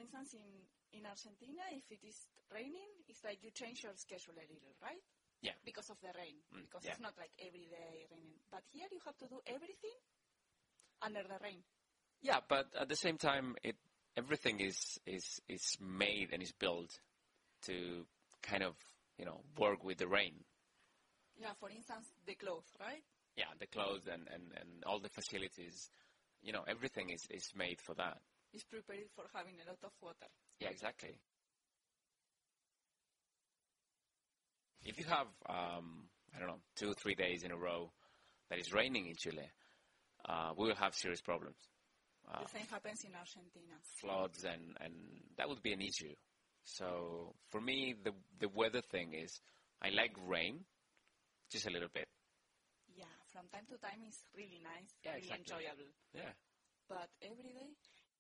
instance, in Argentina, if it is raining, it's like you change your schedule a little, right? Yeah. Because of the rain. Because yeah. it's not like every day raining. But here you have to do everything under the rain. Yeah, but at the same time, everything is made and is built to kind of, work with the rain. Yeah, for instance, the clothes, right? Yeah, the clothes and all the facilities, everything is made for that. It's prepared for having a lot of water. Yeah, exactly. If you have, 2 or 3 days in a row that is raining in Chile, we will have serious problems. The same happens in Argentina. Floods, and that would be an issue. So for me, the weather thing is, I like rain, just a little bit. Yeah, from time to time it's really nice, Yeah, really exactly. enjoyable. Yeah. But every day,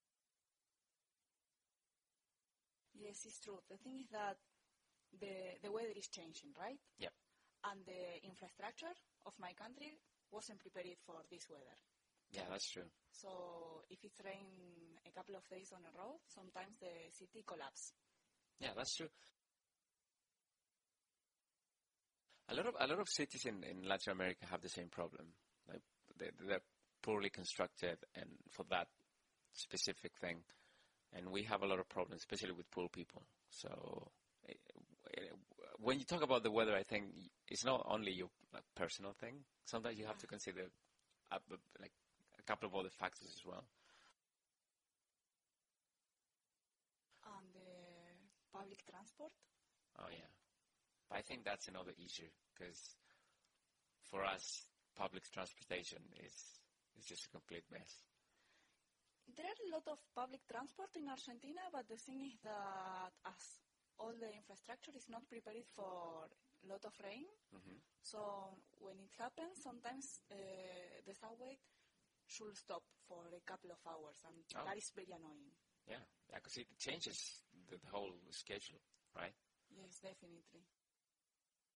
yes, it's true. The thing is that the weather is changing, right? Yep. And the infrastructure of my country wasn't prepared for this weather. Yeah, that's true. So if it's rain a couple of days on a row, sometimes the city collapses. Yeah, that's true. A lot of cities in Latin America have the same problem. Like they're poorly constructed, and for that specific thing, and we have a lot of problems, especially with poor people. So when you talk about the weather, I think it's not only your personal thing. Sometimes you have to consider a couple of other factors as well. And the public transport? Oh, yeah. But I think that's another issue, because for us, public transportation is just a complete mess. There are a lot of public transport in Argentina, but the thing is that as all the infrastructure is not prepared for a lot of rain, so when it happens, sometimes the subway should stop for a couple of hours, and that is very annoying. Yeah, because it changes the whole schedule, right? Yes, definitely.